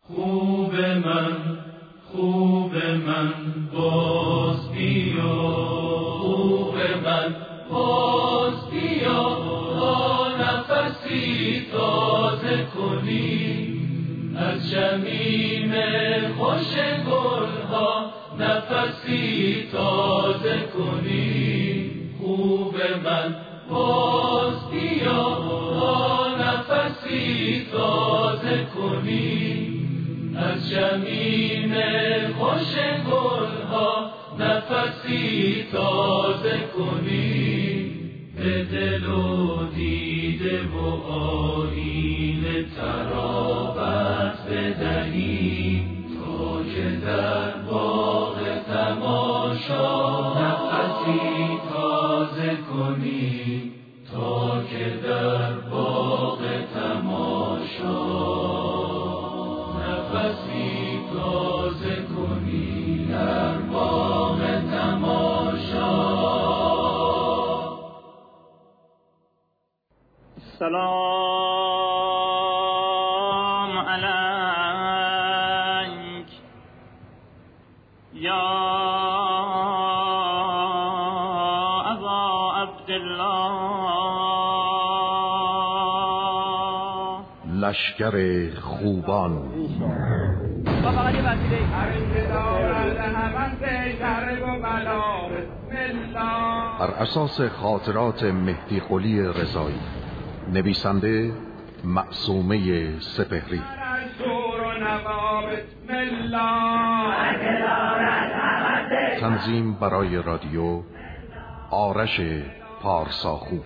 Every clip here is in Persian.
خوب من باز بیا، خوب من باز بیا، تا نفسی تازه کنی از شمیم خوش گلها، نفسی تازه کنی. خوب من باز بیا، تا نفسی تازه کنی از شمیم خوش گلها، نفسی تازه کنی. به دل و دیده و آیینه ترابت بدهی، تا که در باغ تماشا نفسی تازه کنی، تا که در باغ تماشا نفسی تازه کنی، در باغ تماشا. سلام علیک یا ابا عبدالله. لشکر خوبان بر اساس خاطرات مهدی قلی رضایی، نویسنده معصومه سپهری، تنظیم برای رادیو آرش پارساخو.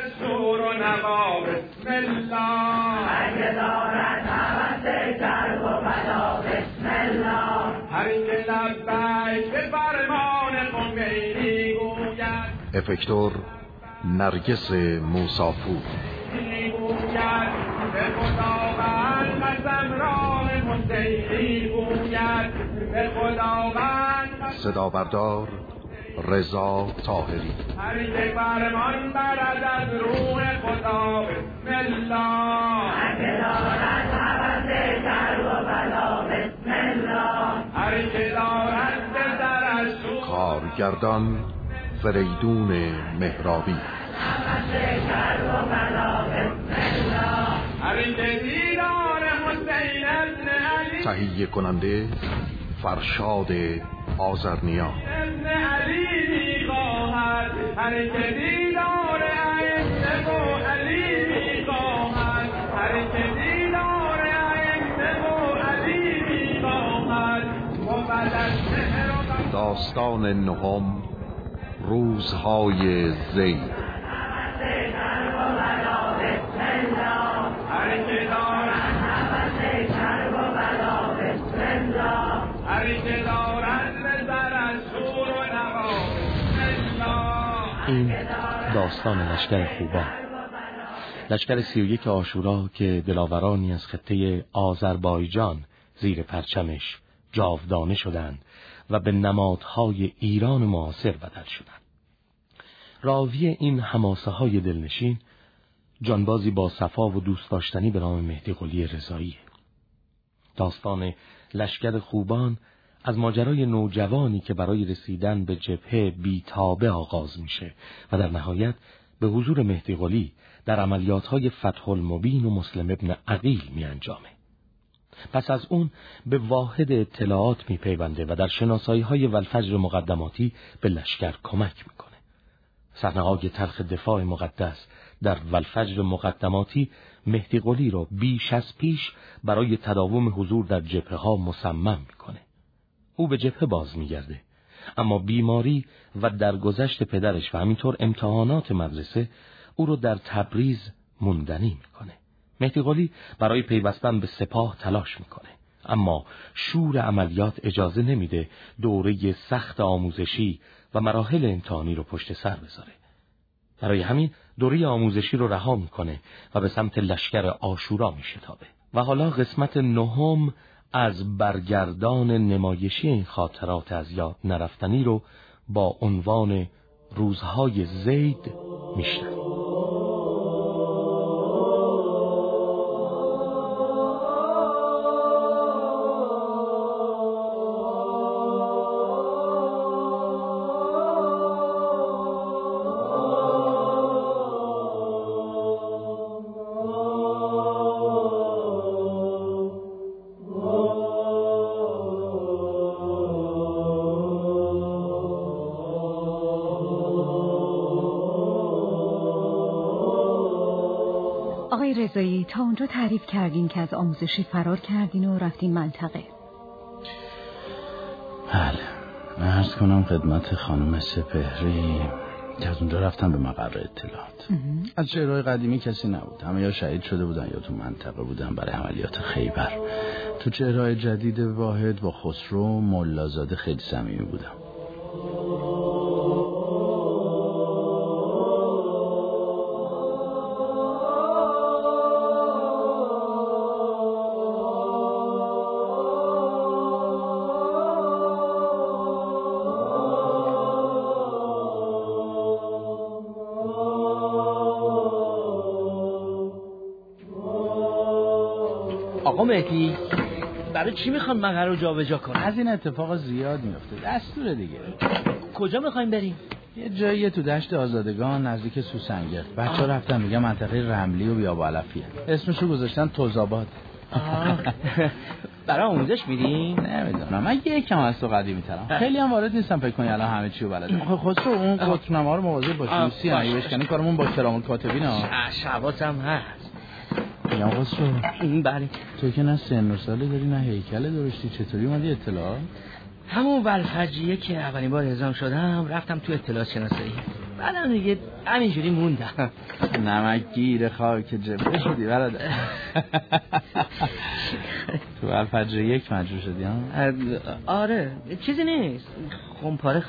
افکتور نرگس موسافور. صدا بردار رضا طاهری. هر که فرمان برد از روح خدا، بسم الله. هر که دارد حوث شر و بلا، بسم الله. هر که دارد به سرش کارگردان فریدون مهرابی. حوث شر و بلا، بسم الله. هر که دیدار حسین ابن علی، تهیه کننده فرشاد آذرنیا. ابن علی می‌خواهد، هر که دیدار ائمه و علی می‌خواهد، هر که دیدار ائمه و علی می‌خواهد. داستان نهم، روزهای زید. این داستان لشکر خوبان، لشکر 31 عاشورا که دلاورانی از خطه آذربایجان زیر پرچمش جاودانه شدند و به نمادهای ایران معاصر بدل شدند. راوی این حماسه های دلنشین جانبازی با صفا و دوست داشتنی به نام مهدی قلی رضایی. داستان لشکر خوبان از ماجرای نوجوانی که برای رسیدن به جبهه بی‌تابه آغاز میشه و در نهایت به حضور مهدی قلی در عملیات‌های فتح المبین و مسلم ابن عقیل می انجامه. پس از اون به واحد اطلاعات می پیونده و در شناسایی‌های والفجر مقدماتی به لشکر کمک میکنه. صحنه‌های تلخ دفاع مقدس در والفجر مقدماتی مهدی قلی رو بیش از پیش برای تداوم حضور در جبهه‌ها مصمم میکنه. او به جبهه باز میگرده، اما بیماری و درگذشت پدرش و همینطور امتحانات مدرسه او رو در تبریز موندنی میکنه. مهدی قلی برای پیوستن به سپاه تلاش میکنه، اما شور عملیات اجازه نمیده دوره سخت آموزشی و مراحل امتحانی رو پشت سر بذاره. برای همین دوره آموزشی رو رها میکنه و به سمت لشکر عاشورا میشتابه. و حالا قسمت نهم از برگردان نمایشی این خاطرات از یاد نرفتنی رو با عنوان روزهای زید میشنویم. رضایی تا اونجا تعریف کردین که از آموزشی فرار کردین و رفتین منطقه. بله، عرض کنم خدمت خانم سپهری که از اونجا رفتم به مقر اطلاعات. از شهرهای قدیمی کسی نبود، همه یا شهید شده بودن یا تو منطقه بودن برای عملیات خیبر. تو شهرهای جدید واحد با خسرو ملازاده خیلی صمیمی بودم. آقا مهدی برای چی میخوان مقر رو جابجا کنن؟ از این اتفاق زیاد میفته، دستوره دیگه. کجا میخوایم بریم؟ یه جایی تو دشت آزادگان نزدیک سوسنگر. بچه‌ها رفتن میگن منطقه رملی و بیابو علفیه. اسمشو گذاشتن توزآباد. برای آموزش میرین؟ نمیدونم، من یکم از تو قدیمی ترم. خیلی هم وارد نیستم فکر کنی الان همه چی رو بلدم. خسرو اون قطب‌نما رو مواظب باش. روسی اگه بشکنی کارمون با کرام الکاتبین ها. شباتم هست. یا خسرو بله. تو که نه سن و ساله داری نه هیکل درشتی، چطوری اومدی اطلاع؟ همون ولفجیه که اولین بار اعزام شدم رفتم تو اطلاعات شناسایی. بعدم دیگه همینجوری موندم. نمکگیر خاک جبه شدی برادر. تو ولفجیه یک مجبور شدی ها؟ آره چیزی نیست، خمپاره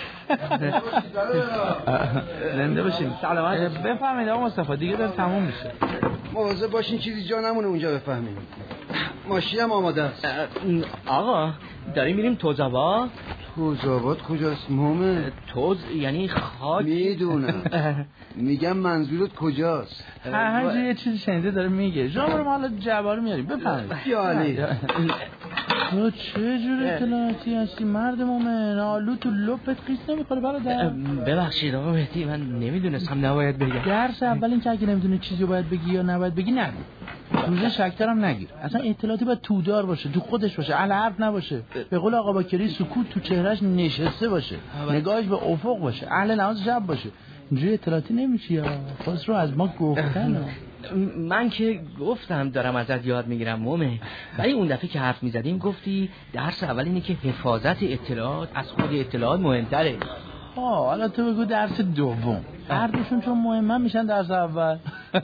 زنده باشین. سلامت. بفهمید آقا مصطفی دیگه داره تموم میشه. مواظب باشین چیزی جا نمونه اونجا بفهمیم. ماشینم آماده است. آقا داریم میریم توزآباد؟ توزآباد کجاست مومن؟ توز یعنی خاک. میدونم. میگم منظورت کجاست؟ هر جای یه چیزی شنیده داره میگه. شما رو ما حالا جوار میاریم بفهمید. یالی تو چه جور اطلاعاتی هستی مرد مومن؟ آلو تو لپت قیس نمیخوره برادر. ببخشید آقا مهدی من نمیدونستم نباید بگم. درس اول این که اگه نمیدونی چیزی باید بگی یا نباید بگی نگو. روزه شکرم نگیر. اصلا اطلاعاتی باید تودار باشه، تو خودش باشه، اهل حرف نباشه. به قول آقا باکری سکوت تو چهرهش نشسته باشه، نگاهش به افق باشه، اهل نماز شب باشه. اینجوری اطلاعاتی نمیشه یا خسرو از ما گفتن. من که گفتم دارم ازت یاد میگیرم مومه، ولی اون دفعه که حرف میزدیم گفتی درس اول اینه که حفاظت اطلاعات از خود اطلاعات مهمتره. حالا تو بگو درس دوم. هر دوشون چون مهمن میشن درس اول.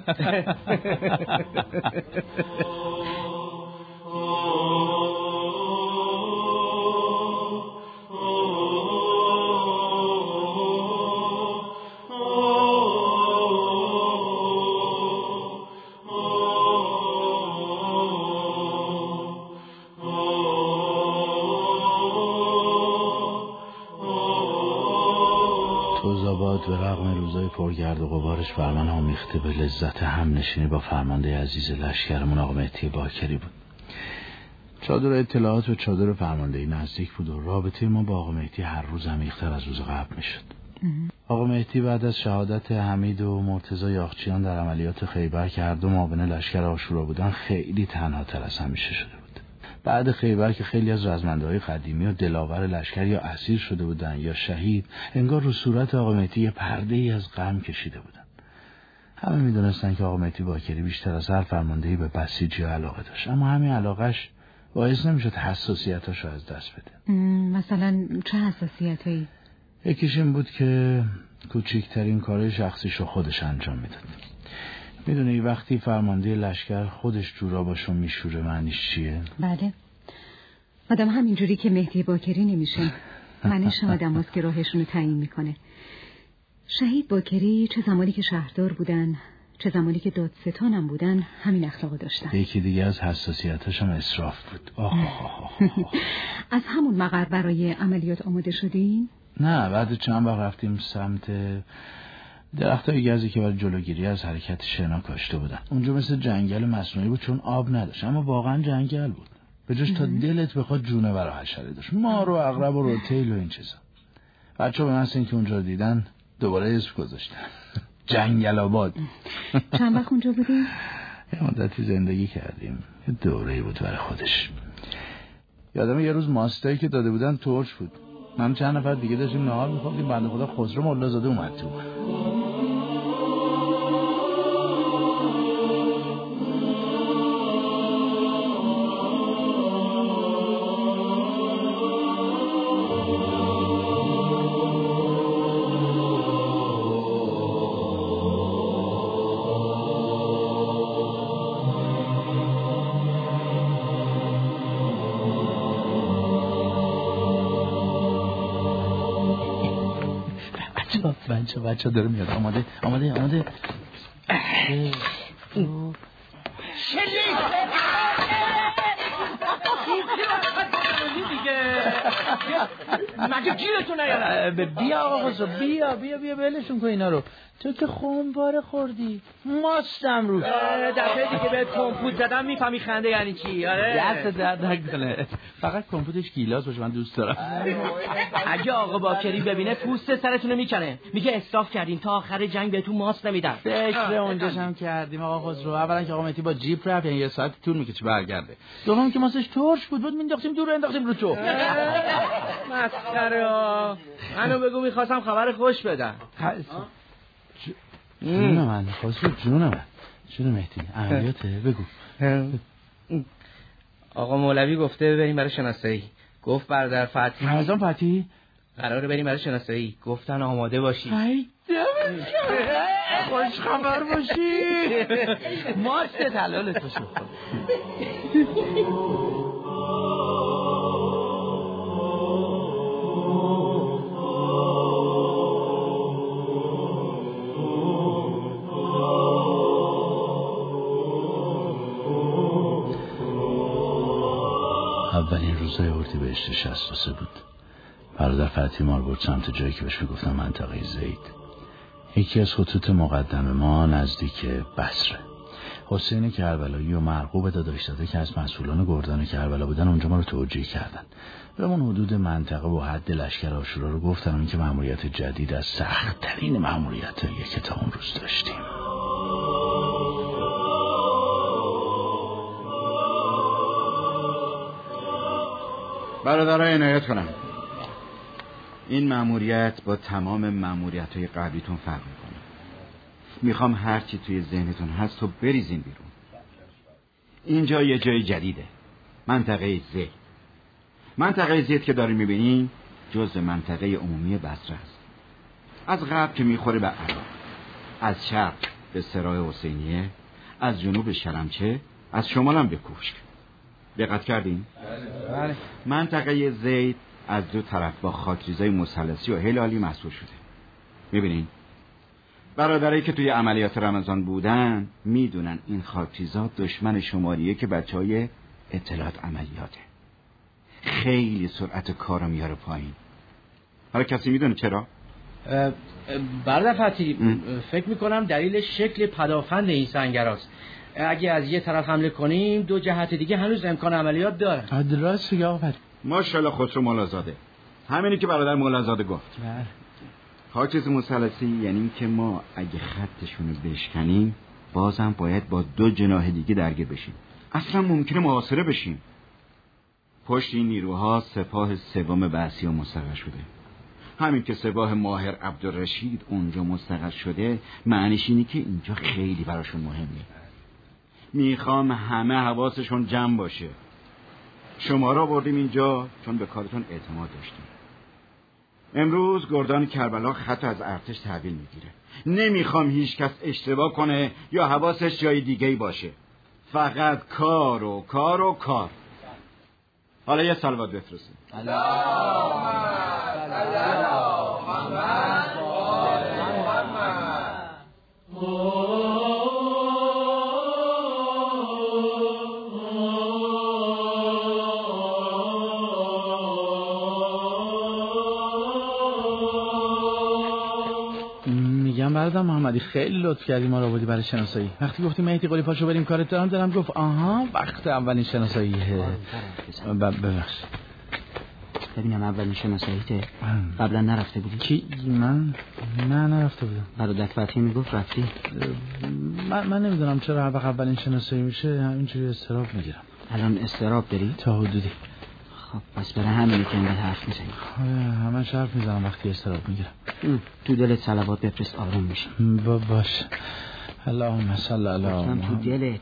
توزآباد به رغم روزای پرگرد و غبارش بر من آمیخته به لذت هم نشینی با فرمانده عزیز لشکرمون آقا مهدی باکری بود. چادر اطلاعات و چادر فرماندهی نزدیک بود و رابطه ما با آقا مهدی هر روز عمیق‌تر از روز قبل میشد. آقا مهدی بعد از شهادت حمید و مرتضی یاغچیان در عملیات خیبر که هر دو معاون لشکر عاشورا بودن خیلی تنها تر از همیشه شده بود. بعد خیبر که خیلی از رزمنده‌های قدیمی و دلاور لشکر یا اسیر شده بودن یا شهید، انگار رو صورت آقا مهدی یه پرده‌ای از غم کشیده بودن. همه میدونستن که آقا مهدی باکری بیشتر از هر فرماندهی به بسیجی علاقه داشت، اما همین علاقش باعث نمیشد حساسیتاش رو از دست بده. مثلا چه حساسیتایی؟ یکیش این بود که کوچکترین کارهای شخصیشو خودش انجام میداد. میدونی وقتی فرمانده لشکر خودش جوراباشو میشوره معنیش چیه؟ بله. آدم همینجوری که مهدی باکری نمیشه. معنیش آدم هست که راهشونو تعیین میکنه. شهید باکری چه زمانی که شهردار بودن چه زمانی که دادستانم بودن همین اخلاقو داشتن. یکی دیگه از حساسیتاش هم اسراف بود. از همون مقر برای عملیات آماده شدین؟ نه، بعد چند وقت رفتیم سمت درختای گزی که برای جلوگیری از حرکت شنا کاشته بودن. اونجا مثل جنگل مصنوعی بود چون آب نداشت، اما واقعا جنگل بود. به جاش تا دلت بخواد جونور و حشره داشت، مار و عقرب و روتیل و این چیزا. بچه‌ها به من این که اونجا رو دیدن دوباره اسم گذاشتن. جنگل آباد. چند وقت اونجا بودیم؟ یه مدتی زندگی کردیم. یه دوره‌ای بود برای خودش. یادم یه روز ماستایی که داده بودن ترش بود. من چند نفر دیگه داشتیم نهار می‌خوردیم، بنده خدا خسرو ملازاده اومد تو. بچه داره میاد. آماده مگه گیرتون نیاره؟ بیا آقا خسرو، بیا بلشون کن اینا رو. تو که خونباره خوردی، ماستم رو. دفعه دیگه بهت کمپوت زدم میفهمی خنده یعنی چی. آره دست درد نکنه، فقط کمپوتش گیلاس باشه، من دوست دارم. اگه آقا باکری ببینه پوست سرتونو میکنه، میگه اسراف کردین تا آخر جنگ بهتون ماست نمیدن. فکر اونجاش هم کردیم آقا خسرو. اولا که آقا مهدی با جیپ رفت، یعنی 1 ساعت طول میکشه برگرده. دوم که ماستش ترش بود مینداختیم دور، انداختیم رو تو. مسخره. منو بگو میخواستم خبر خوش بدم. جون من خسرو، جون مهدی، عملیاته. بگو. آقا مولوی گفته بریم برای شناسایی. گفت برادر فتحی. رمضان فتحی قراره بریم برای شناسایی. گفتن آماده باشی. خوش خبر باشی. ماست حلالت باشه. اولین روزای اردیبهشت 63 بود. برادر فتحی ما رو برد سمت جایی که بهش میگفتن منطقه زید. یکی از خطوط مقدم ما نزدیک بصره. حسین کربلایی و مرغوب داداشزاده که از مسئولان گردان کربلا بودن اونجا ما رو توجیه کردن. بهمون حدود منطقه و حد لشکر عاشورا رو گفتن، اون که مأموریت جدید از سخت‌ترین مأموریتاییه که تا اون روز داشتیم. برادرها عنایت کنم، این مأموریت با تمام مأموریت‌های قبلیتون فرق می‌کنه. میخوام هر چی توی ذهنتون هست تو بریزین بیرون. اینجا یه جای جدیده، منطقه زید. منطقه زید که داریم می‌بینین جزء منطقه عمومی بصره است. از غرب که میخوره به عراق، از شرق به سراح حسینیه، از جنوب به شلمچه، از شمال هم به کوشک. دقت کردین؟ بله. منطقه زید از دو طرف با خاکریزای مثلثی و هلالی مسئول شده. میبینین؟ برادرایی که توی عملیات رمضان بودن میدونن این خاکریزا دشمن شماریه که بچهای اطلاعات عملیاته. خیلی سرعت کارو میاره پایین. حالا کسی میدونه چرا؟ برادر فتحی، فکر میکنم دلیل شکل پدافند این سنگراست. اگه از یه طرف حمله کنیم دو جهت دیگه هنوز امکان عملیات داره. راست میگه آقا فتحی. ماشاءالله خسرو مولازاده. همینی که برادر مولازاده گفت. خاکریز مثلثی یعنی که ما اگه خطشونو بشکنیم بازم باید با دو جناح دیگه درگیر بشیم. اصلا ممکنه محاصره بشیم. پشت این نیروها سپاه سوم بعثیه مستقر شده. همین که سپاه ماهر عبدالرشید اونجا مستقر شده معنیش اینه که اینجا خیلی براشون مهمه. میخوام همه حواسشون جمع باشه. شما را بردیم اینجا چون به کارتون اعتماد داشتیم. امروز گردان کربلا خط از ارتش تحویل میگیره. نمیخوام هیچ کس اشتباه کنه یا حواسش جای دیگه‌ای باشه. فقط کار و کار و کار. حالا یه صلوات بفرستیم. برادر محمدی خیلی لطف کردی ما رو آوردی برای شناسایی. وقتی گفتی مهدی قلی پاشو بریم کارت دارم گفت آها وقت اولین شناساییه. ببخش. ببینم اولین شناساییته. قبلا نرفته بودی؟ کی؟ من نرفته بودم. برادر فتحی میگفت رفتی. من نمیدونم چرا هر وقت اولین شناسایی میشه همینجوری استراب میگیرم. الان استراب داری؟ تا حدودی. خب پس برای همینی که اینقدر حرف میزنی. همش حرف میزنم وقتی استراب میگیرم. تو دلت صلوات بفرست آروم میشه. باش. اللهم صل علی محمد. تو دلت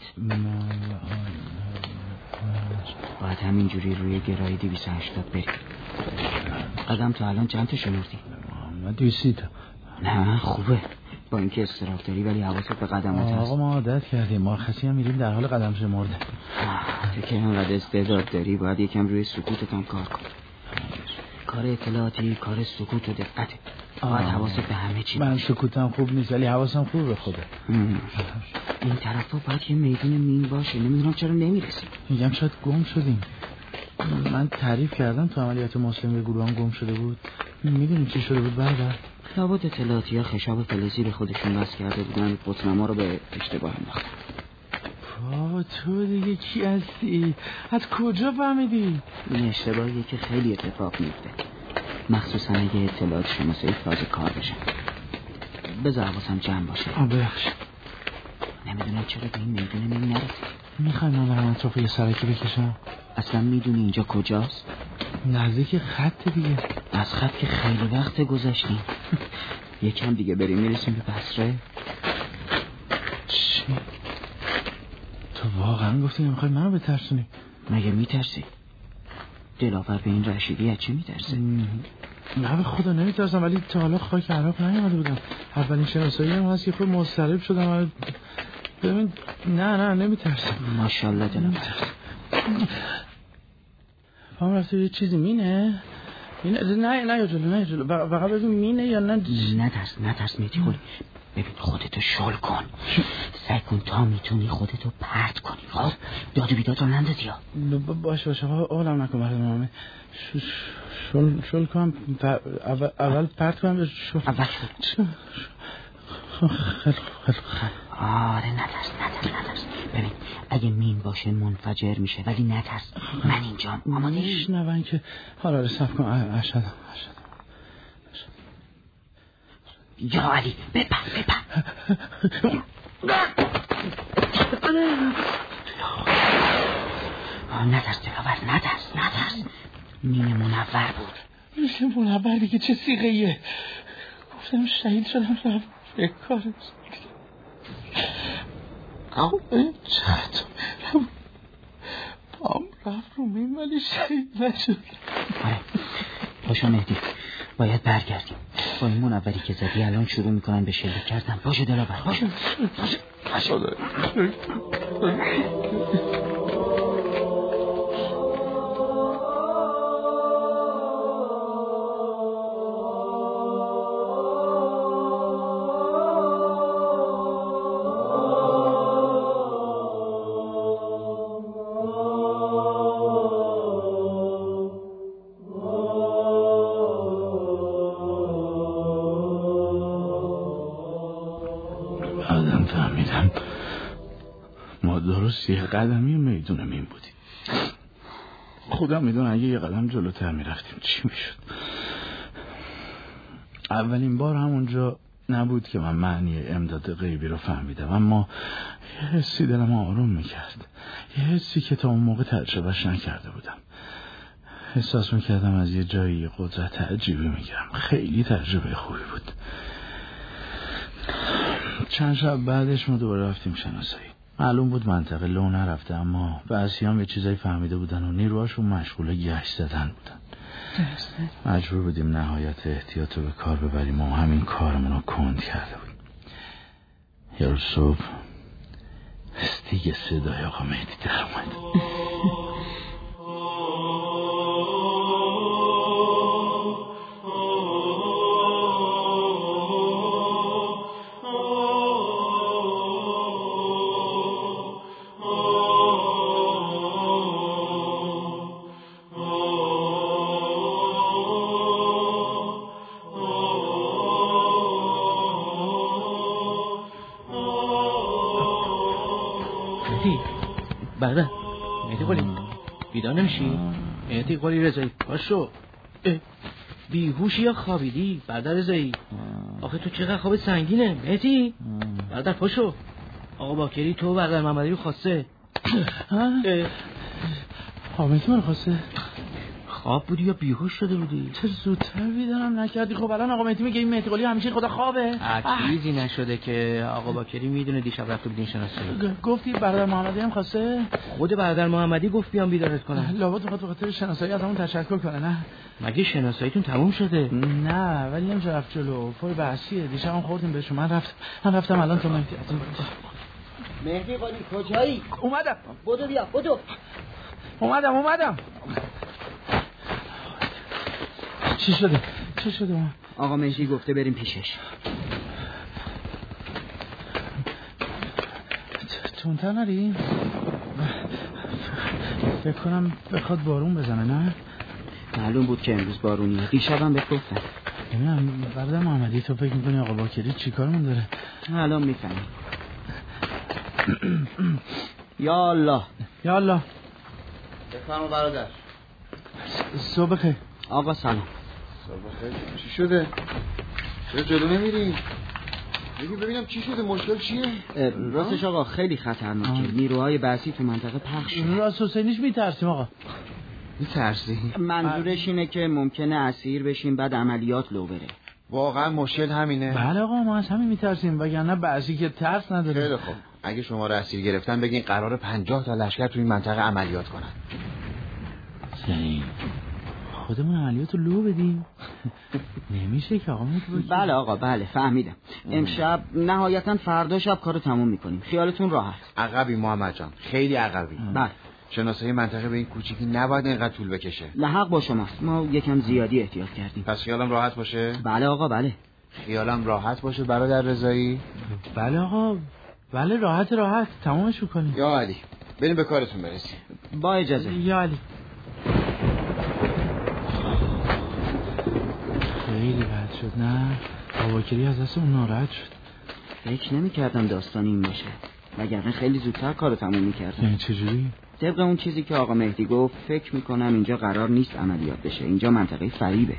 باید همینجوری روی گرایی 280 بری. قدم تا الان چند تا شمردی؟ 200 تا. نه خوبه با اینکه استراب داری ولی حواست به قدمات هست. آقا ما عادت کردیم مرخصی هم میریم در حال قدم شمرده. تو که اینقدر استعداد داری باید یکم روی سکوتت هم کار کن. کار اطلاعاتی کار سکوت و دقته. آقا حواست به همه چی من سکوتم خوب نیست ولی حواسم خوب به خوده. این طرفا باید یه میدون مین باشه، نمیدونم چرا نمیرسیم. میگم شاید گم شدیم. من تعریف کردم تو عملیات مسلم گروه هم گم شده بود. میدونی چی شده بود برادر؟ لابد اطلاعاتی ها خشاب فلزی به خودشون وصل کرده بودن، قطنما رو به اشتباه انداختن. تو دیگه کی هستی؟ از کجا فهمیدی؟ این اشتباهیه که خیلی اتفاق میفته، مخصوصا اگه اطلاعات شناسایی تازه کار بشن. بذار حواسم جمع باشه. ببخشید. نمیدونم چرا به این میدون مین نرسید. میخوای من برم اطراف یه سرکی بکشم؟ اصلا میدونی اینجا کجاست؟ نزدیک خط دیگه. از خط که خیلی وقت گذشتیم. یکم دیگه بریم میرسیم به بصره. چی؟ تو واقعا گفتی میخوای منو بترسونی؟ مگه میترسی؟ دلاور به این رشیدی از چی میترسه؟ نه به خدا نمیترسم، ولی تا حالا خاک عراق نیامده بودم. اولین شناسایی هم هست که خود مضطرب شدم. ببین نه نمیترسم. ماشاءالله دلاور. پام رفته یه چیزی مینه؟ نه جلو فقط ببین مینه یا نه. نترس میتی خوری. ببین خودتو شل کن، سعی کن تا میتونی خودتو پرت کنی. خب داد و بیداد رو نندازی. باشه اولم نکن برای مامه. شل کنم اول پرت کنم. اول شل. خیلی آره نترس. ببین اگه مین باشه منفجر میشه، ولی نترس، من اینجام. آماده ای؟ نبین که حالا رسف کن. اشهدم. یا علی بپر. نترس دلاور، نترس. مین منور بود. مین منور دیگه چه سیغهیه؟ گفتم شهید شدم به کارت. چطور پام رفت رو مین ولی شهید نشد. آره باشا مهدی، باید برگردیم. با این منوری که زدی الان شروع میکنن به شلیک کردن. باشه دلاور، باشه. فهمیدم ما درست یه قدمی میدون مین بودیم. خدا میدونه اگه یه قدم جلوتر میرفتیم چی میشد. اولین بار همونجا نبود که من معنی امداد غیبی رو فهمیدم، اما یه حسی دلم آروم میکرد، یه حسی که تا اون موقع تجربهش نکرده بودم. احساس میکردم از یه جایی قدرت عجیبی میگیرم. خیلی تجربه خوبی بود. چند شب بعدش ما دوباره رفتیم شناسایی. معلوم بود منطقه لو نرفته، اما بعضیام یه چیزایی فهمیده بودن و نیروهاشون مشغول گشت زدن بودن. درسته. مجبور بودیم نهایت احتیاط رو به کار ببریم و همین کارمون رو کند کرده بودیم. یه روز صبح دیگه صدای آقا مهدی در اومد. برادر مهدی قلی بیدار نمیشی؟ مهدی قلی رضایی پاشو. بیهوشی یا خوابیدی برادر رضایی؟ آخه تو چقدر خواب سنگینه مهدی؟ برادر پاشو. آقا باکری تو برادر محمدی رو خواسته. آقا مهدی من خواسته؟ خواب بودی یا بیهوش شده بودی؟ چه زودتر بیدارم نکردی؟ خب الان آقا مهدی میگه این مهدی قلی همیشه خدا خوابه. چیزی نشده که آقا باکری میدونه دیشب رفته بودین شناسایی. گفتی برادر محمدی هم خواسته؟ خود برادر محمدی گفت بیام بیدارت کنم. لابد میخواد به خاطر شناسایی ازمون تشکر کنه. نه مگه شناساییتون تموم شده؟ نه ولی نمیشه رفت جلو. فور بحثیه. دیشب هم خوردیم بهش. من رفتم الان تو مهدی. مهدی قلی کجایی؟ اومدم. بدو بیا بدو. اومدم. چی شده؟ آقا مهدی گفته بریم پیشش. تونتر نریم؟ فکر کنم بخواد بارون بزنه. نه؟ معلوم بود که امروز بارونیه. دیشبم بهت گفتم. نمیدونم برادر محمدی، تو فکر میکنی آقا باکری چی کارمون داره؟ الان میفهمی. یا الله یا الله. بفرما برادر. صبح بخیر. آقا سلام. صبح بخیر. چی شده؟ چرا جلو نمیری؟ ببینم چی شده، مشکل چیه؟ راستش آقا خیلی خطرناکه. نیروهای بعثی تو منطقه پخش شده. راست حسینیش میترسیم آقا. میترسی؟ منظورش اینه که ممکنه اسیر بشیم بعد عملیات لو بره. واقعا مشکل همینه؟ بله آقا، ما از همین میترسیم، وگرنه بعضی که ترس نداره. خیلی خوب، اگه شما رو اسیر گرفتن بگین قرار 50 تا لشکر تو این منطقه عملیات کنن. یعنی خودمون عملیات رو لو بدیم؟ نمیشه که آقا. بله آقا بله فهمیدم. امشب نهایتا فردا شب کارو تموم میکنیم. خیالتون راحت. عقبی محمد جان، خیلی عقبی. بله. شناسایی منطقه به این کوچیکی نباید اینقدر طول بکشه. لحق با شماست، ما یکم زیادی احتیاط کردیم. پس خیالم راحت باشه؟ بله آقا بله. خیالم راحت باشه برادر رضایی؟ بله آقا بله، راحت تمامش کنیم. یا علی بریم به کارتون برسیم. با اجازه. یا علی. خیلی بد شد. نه باکری از دست اون ناراحت شد. فکر نمی‌کردم داستان این باشه، وگرنه خیلی زودتر کارو تموم می‌کردم. یعنی چجوری؟ طبق اون چیزی که آقا مهدی گفت فکر میکنم اینجا قرار نیست عملیات بشه. اینجا منطقه فریبه.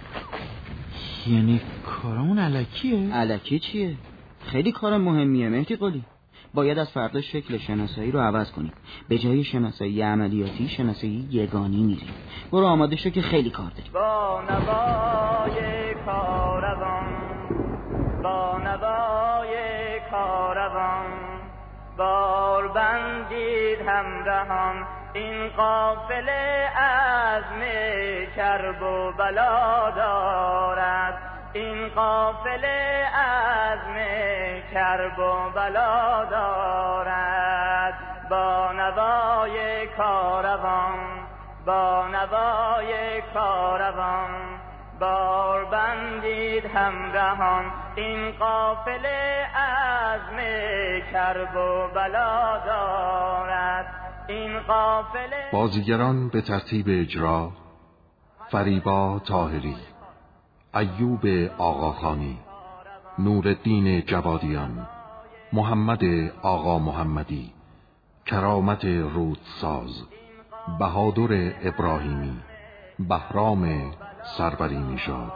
یعنی کارمون الکیه؟ الکی چیه؟ خیلی کار مهمیه مهدی قلی. باید از فردا شکل شناسایی رو عوض کنیم. به جای شناسایی عملیاتی شناسایی یگانی میریم. برو آماده شو که خیلی کار داریم. با نوای کاروان، با نوای کاروان، بار بندید همراهان، این قافله عزم کرب و بلا دارد، این قافله عزم کرب و بلا دارد. با نوای کاروان، با نوای کاروان، بار بندید همراهان، این قافله عزم کرب و بلا دارد، این قافله. بازیگران به ترتیب اجرا: فریبا طاهری، ایوب آقاخانی، نورالدین جوادیان، محمد آقا محمدی، کرامت رودساز، بهادر ابراهیمی، بهرام سروری نژاد.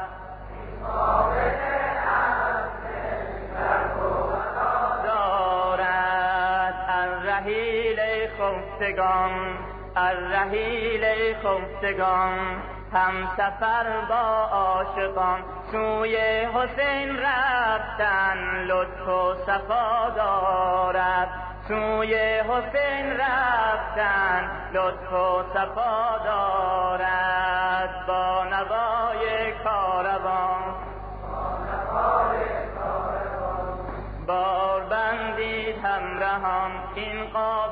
الرحیل خفتگان، الرحیل خفتگان، هم سفر با عاشقان، سوی حسین رفتن لطف و صفا دارد، سوی حسین رفتن لطف و صفا دارد. با نوای کاروان، بار بندید همراهان، این قافله